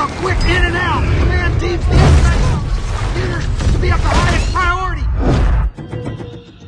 Now, quick, in and out! Command teams, the information to be at the highest